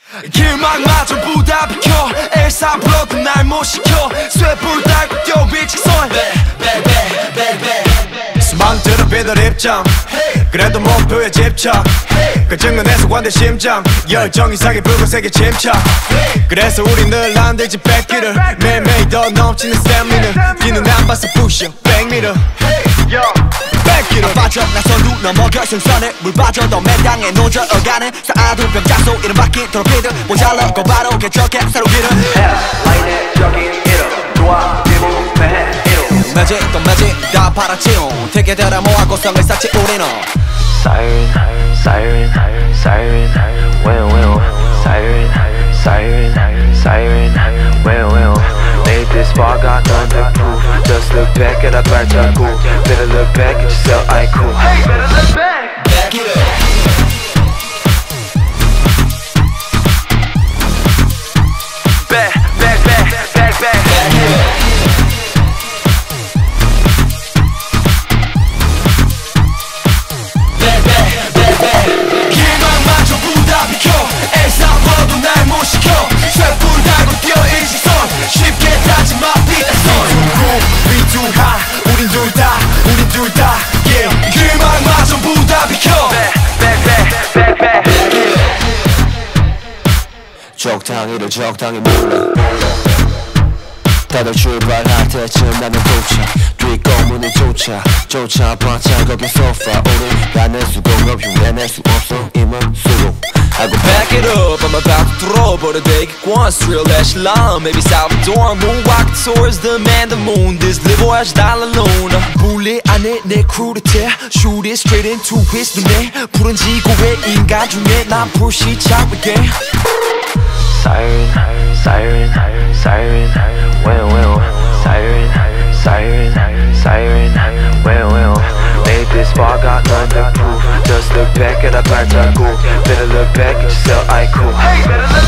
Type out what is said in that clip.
길막마저 부다 비켜 엘사 불러도 날 못 시켜 쇠불 달고 뛰어 일직선 수많은 배달 입장 그래도 목표에 집착 그 증언에서 관대 심장 열정 이상의 붉은색의 침착 그래서 우리 늘 안 되지 100기를 매일매일 더 넘치는 스태미나 비는 안 봐서 부셔 100m 100기를 빠져 나서도 넘어 결승선을 물 빠져 더 맨땅에 노져가는 쌓아둔 벽자소 이름 바퀴 트로피드 모자라 거 바로 개척해 새로 길을 라인적인 이름 좋아 기분해 이름 매직 또 매직 다 팔았지요 되게들아 모아 고성을 쌓지 우리는 Siren Siren Siren Well well Siren Siren Siren Well well Made this far got none to prove Just look back at our 발자국 Better look back at yourself I cool Hey better look back Back it up Back back back back back Back it up 길막마저 부다 비켜 엘사 불러도 날 못 시켜 쇠불 달고 뛰어 일직선 쉽게 타지 마 비대선 비투하 우린 둘 다 yeah. 길막마저 부다 비켜 Back back back back 적당히를 적당히 몰라 다들 출발할 때쯤 나는 도착 뒷거문을 쫓아봤자 거기 소파 우리 가는 수공 없이 내낼 수 없어 임은 수공 I go back it up, I'm about to throw But I take it once, real echelon Maybe Salvador, moonwalk towards the man, the moon This little voyage down la luna bullet 안에 내 크루를 태 Shoot it straight into his 눈에 푸른 지구의 인간 중에 난 불시착하게 Siren Siren Siren Well well Siren Siren Siren Well well Made this far got none to prove Just look back at our 발자국 Better look back at yourself I cool Hey better look